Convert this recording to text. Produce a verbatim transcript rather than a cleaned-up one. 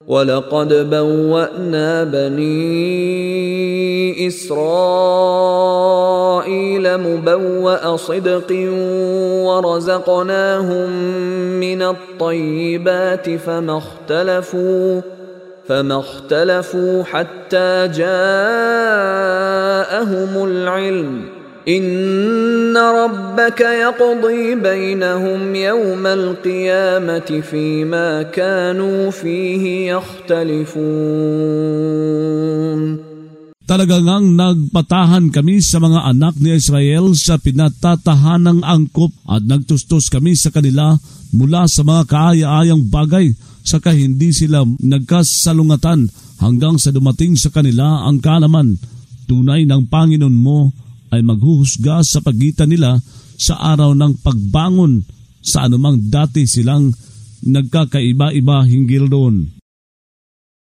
وَلَقَدْ بَوَّأْنَا بَنِي إِسْرَائِيلَ مُبَوَّأَ صِدْقٍ وَرَزَقْنَاهُم مِّنَ الطَّيِّبَاتِ فَمَا اخْتَلَفُوا فَمَا اخْتَلَفُوا حَتَّى جَاءَهُمُ الْعِلْمُ إِنَّ رَبَّكَ يَقْضِي بَيْنَهُمْ يَوْمَ الْقِيَامَةِ فِيمَا كَانُوا فِيهِ يَخْتَلِفُونَ. Talagang nagpatahan kami sa mga anak ni Israel sa pinatatahanang angkop at nagtustos kami sa kanila mula sa mga kaaya-ayang bagay, saka hindi sila nagkasalungatan hanggang sa dumating sa kanila ang kaalaman. Tunay ng Panginoon mo ay maghuhusga sa pagitan nila sa araw ng pagbangon sa anumang dati silang nagkakaiba-iba hinggil doon.